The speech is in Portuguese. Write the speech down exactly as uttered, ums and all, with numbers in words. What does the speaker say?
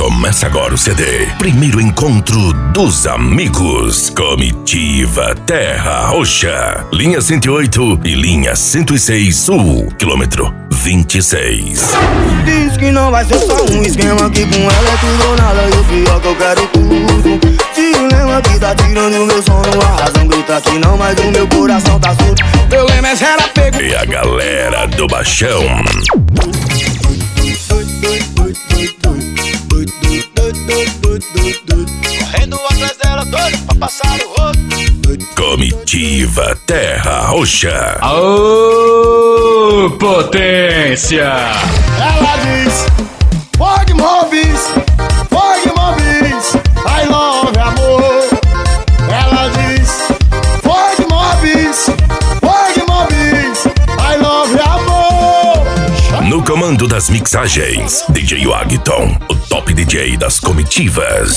Começa agora o C D. Primeiro encontro dos amigos. Comitiva Terra Roxa. Linha cento e oito e linha cento e seis Sul. Quilômetro vinte e seis. Diz que não vai ser só um esquema, que com ela é tudo ou nada. E o pior que eu quero tudo. Se o lema que tá tirando o meu sono, a razão grita que não, mas o meu coração tá surdo. Meu lema é zero apego. E a galera do Baixão. Correndo atrás dela, doido pra passar o rodo. Comitiva Terra Roxa. Aô, potência! Ela diz: Fog Mobis, Fog Mobis, I love amor. Ela diz: Fog Mobis, Fog Mobis, I love amor. No comando das mixagens, D J Wagton, o top D J das comitivas.